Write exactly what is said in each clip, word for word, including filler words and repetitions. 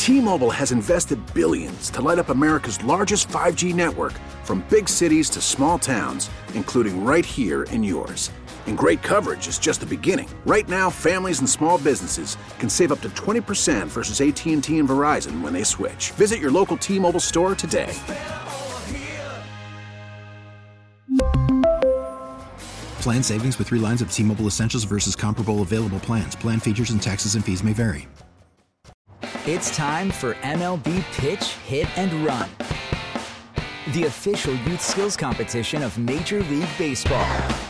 T-Mobile has invested billions to light up America's largest five G network, from big cities to small towns, including right here in yours. And great coverage is just the beginning. Right now, families and small businesses can save up to twenty percent versus A T and T and Verizon when they switch. Visit your local T-Mobile store today. Plan savings with three lines of T-Mobile Essentials versus comparable available plans. Plan features and taxes and fees may vary. It's time for M L B Pitch, Hit, and Run, the official youth skills competition of Major League Baseball.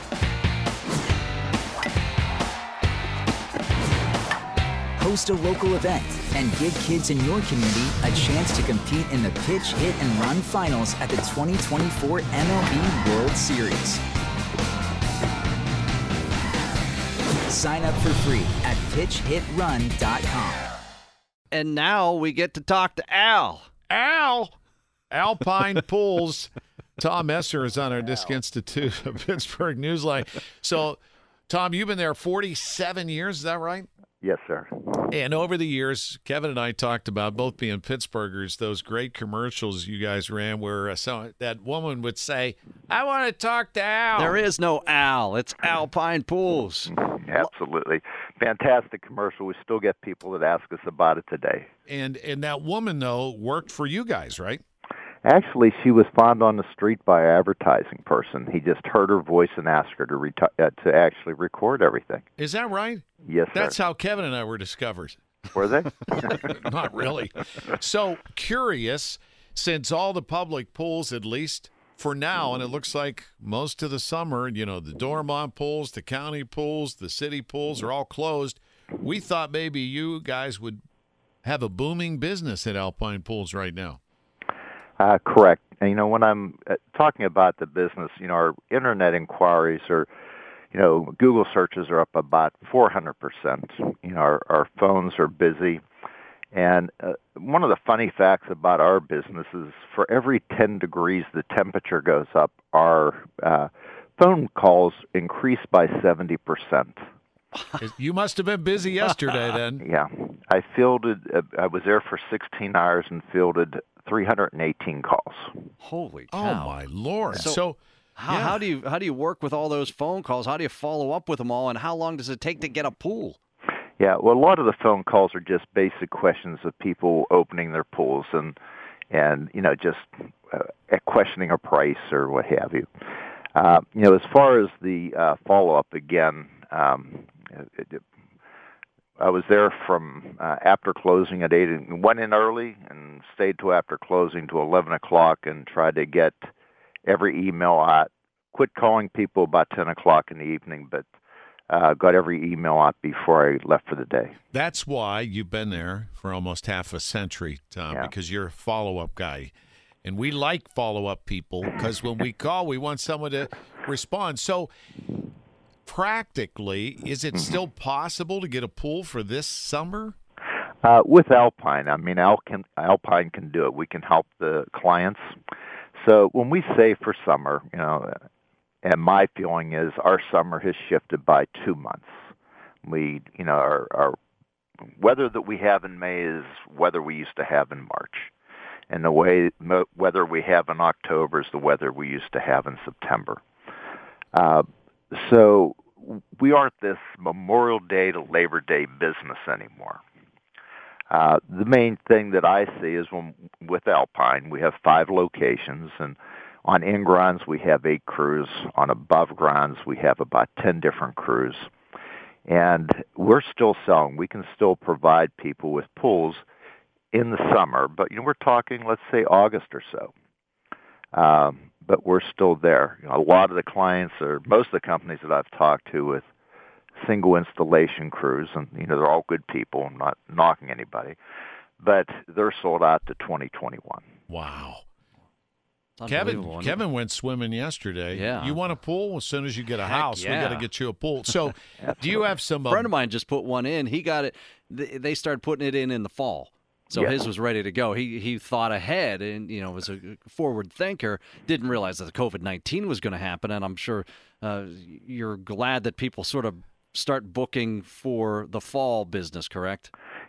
Host a local event and give kids in your community a chance to compete in the Pitch, Hit, and Run finals at the twenty twenty-four M L B World Series. Sign up for free at pitch hit run dot com. And now we get to talk to Al. Al! Alpine Pools. Tom Esser is on our Disc Institute of Pittsburgh Newsline. So, Tom, you've been there forty-seven years, is that right? Yes, sir. And over the years, Kevin and I talked about, both being Pittsburghers, those great commercials you guys ran where uh, so, that woman would say, I want to talk to Al. There is no Al. It's Alpine Pools. Absolutely. Fantastic commercial. We still get people that ask us about it today. And and that woman, though, worked for you guys, right? Actually, she was found on the street by an advertising person. He just heard her voice and asked her to reti- uh, to actually record everything. Is that right? Yes, sir. That's how Kevin and I were discovered. Were they? Not really. So, curious, since all the public pools, at least for now, and it looks like most of the summer, you know, the Dormont pools, the county pools, the city pools are all closed, we thought maybe you guys would have a booming business at Alpine Pools right now. Uh, correct. And, you know, when I'm uh, talking about the business, you know, our internet inquiries are, you know, Google searches are up about four hundred percent. You know, our, our phones are busy. And uh, one of the funny facts about our business is for every ten degrees the temperature goes up, our uh, phone calls increase by seventy percent. You must have been busy yesterday then. Yeah. I fielded, uh, I was there for sixteen hours and fielded three hundred eighteen calls. Holy Oh, cow. my Lord. So, So, how, yeah. how do you how do you work with all those phone calls? How do you follow up with them all? And how long does it take to get a pool? Yeah, well, a lot of the phone calls are just basic questions of people opening their pools and, and you know, just uh, questioning a price or what have you. Uh, you know, as far as the uh, follow-up, again, um, it, it, I was there from uh, after closing at eight, and went in early and stayed till after closing to eleven o'clock and tried to get every email out. Quit calling people about ten o'clock in the evening, but uh, got every email out before I left for the day. That's why you've been there for almost half a century, Tom, Yeah. because you're a follow-up guy. And we like follow-up people because when we call, we want someone to respond. So practically, is it still possible to get a pool for this summer? Uh, with Alpine, I mean, Al can, Alpine can do it. We can help the clients. So when we say for summer, you know, and my feeling is our summer has shifted by two months. We, you know, our, our weather that we have in May is weather we used to have in March. And the way weather we have in October is the weather we used to have in September. Uh, so we aren't this Memorial Day to Labor Day business anymore. Uh, the main thing that I see is when with Alpine, we have five locations, and on in-grounds we have eight crews. On above grounds we have about ten different crews. And we're still selling. We can still provide people with pools in the summer, but you know we're talking, let's say, August or so. Um, but we're still there. You know, a lot of the clients, or most of the companies that I've talked to with single installation crews, and you know they're all good people. I'm not knocking anybody, but they're sold out to twenty twenty-one. Wow. Unbelievable, Kevin isn't it? Kevin went swimming yesterday. Yeah. You want a pool? As soon as you get a Heck house, yeah. we got to get you a pool. So do you have some... A Uh, friend of mine just put one in. He got it. They they started putting it in in the fall. So Yeah. his was ready to go. He he thought ahead and, you know, was a forward thinker, didn't realize that the COVID nineteen was going to happen. And I'm sure uh, you're glad that people sort of start booking for the fall business, correct?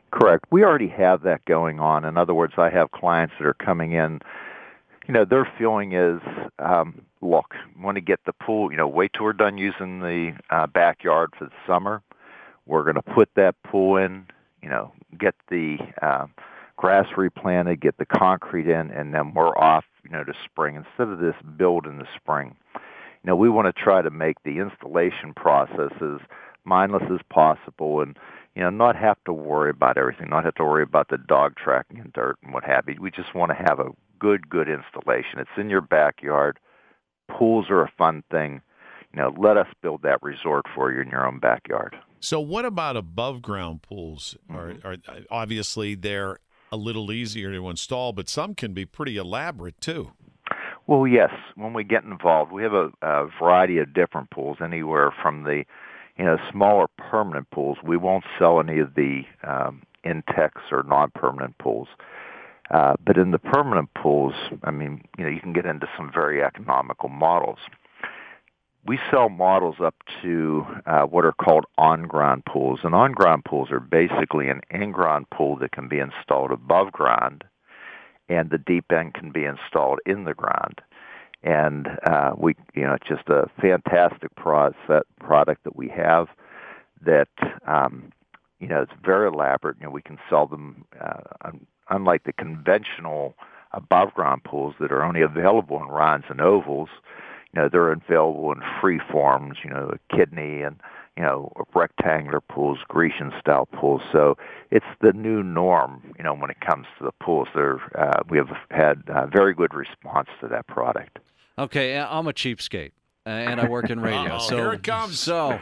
Correct. We already have that going on. In other words, I have clients that are coming in. You know, their feeling is, um, look, want to get the pool, you know, wait till we're done using the uh, backyard for the summer. We're going to put that pool in, you know, get the uh, grass replanted, get the concrete in, and then we're off, you know, to spring. Instead of this build in the spring, you know, we want to try to make the installation process as mindless as possible and, you know, not have to worry about everything, not have to worry about the dog tracking and dirt and what have you. We just want to have a good, good installation. It's in your backyard. Pools are a fun thing. You know, let us build that resort for you in your own backyard. So what about above-ground pools? Mm-hmm. Are, are obviously, they're a little easier to install, but some can be pretty elaborate, too. Well, yes. When we get involved, we have a, a variety of different pools, anywhere from the, you know, smaller permanent pools. We won't sell any of the um, Intex or non-permanent pools. Uh, but in the permanent pools, I mean, you know, you can get into some very economical models. We sell models up to uh, what are called on-ground pools. And on-ground pools are basically an in-ground pool that can be installed above ground, and the deep end can be installed in the ground. And uh, we, you know, it's just a fantastic pro- set product that we have that, um, you know, it's very elaborate. You know, we can sell them, uh, unlike the conventional above-ground pools that are only available in rounds and ovals. You know, they're available in free forms, you know, a kidney and, you know, rectangular pools, Grecian-style pools. So it's the new norm, you know, when it comes to the pools. They're, uh, we have had uh, very good response to that product. Okay, I'm a cheapskate, and I work in radio. Uh-oh, so here it comes. So,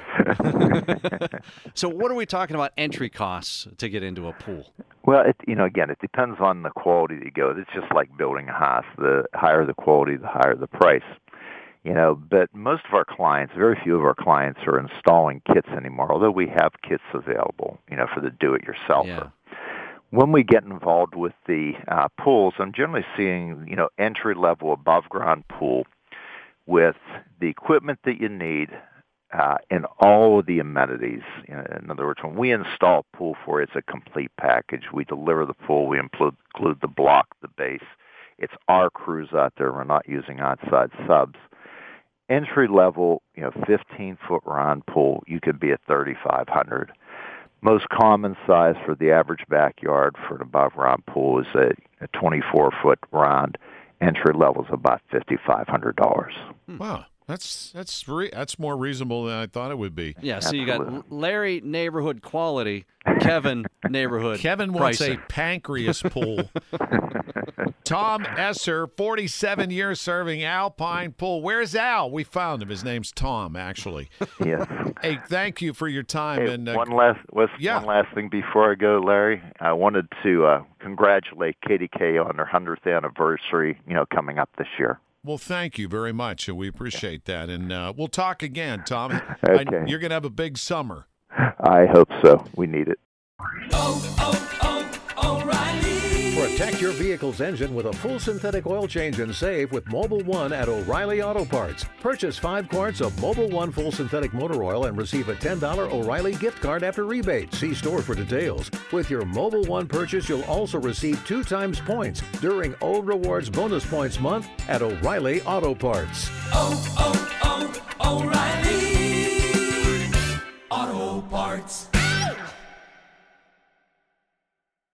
so what are we talking about entry costs to get into a pool? Well, it, you know, again, it depends on the quality that you go. It's just like building a house. The higher the quality, the higher the price. You know, but most of our clients, very few of our clients are installing kits anymore, although we have kits available, you know, for the do-it-yourselfer. Yeah. When we get involved with the uh, pools, I'm generally seeing, you know, entry-level above-ground pool with the equipment that you need uh, and all of the amenities. You know, in other words, when we install a pool for you, it's a complete package. We deliver the pool. We include, include the block, the base. It's our crews out there. We're not using outside subs. Entry level, you know, fifteen foot round pool, you could be at thirty-five hundred. Most common size for the average backyard for an above ground pool is a, a twenty-four foot round. Entry level is about fifty-five hundred dollars. Wow, that's that's re- that's more reasonable than I thought it would be. Yeah, so Absolutely. you got Larry neighborhood quality, Kevin neighborhood. Kevin wants pricing. a pancreas pool. Tom Esser, forty-seven years serving Alpine Pool. Where's Al? We found him. His name's Tom, actually. Yes. Hey, thank you for your time. Hey, and uh, one last was yeah. one last thing before I go, Larry. I wanted to uh, congratulate K D K on their hundredth anniversary. You know, coming up this year. Well, thank you very much, and we appreciate that. And uh, we'll talk again, Tom. Okay. I, you're going to have a big summer. I hope so. We need it. Oh, oh, oh, O'Reilly. Protect your vehicle's engine with a full synthetic oil change and save with Mobil one at O'Reilly Auto Parts. Purchase five quarts of Mobil one full synthetic motor oil and receive a ten dollars O'Reilly gift card after rebate. See store for details. With your Mobil one purchase, you'll also receive two times points during Old Rewards Bonus Points Month at O'Reilly Auto Parts. Oh, oh, oh, O'Reilly Auto Parts.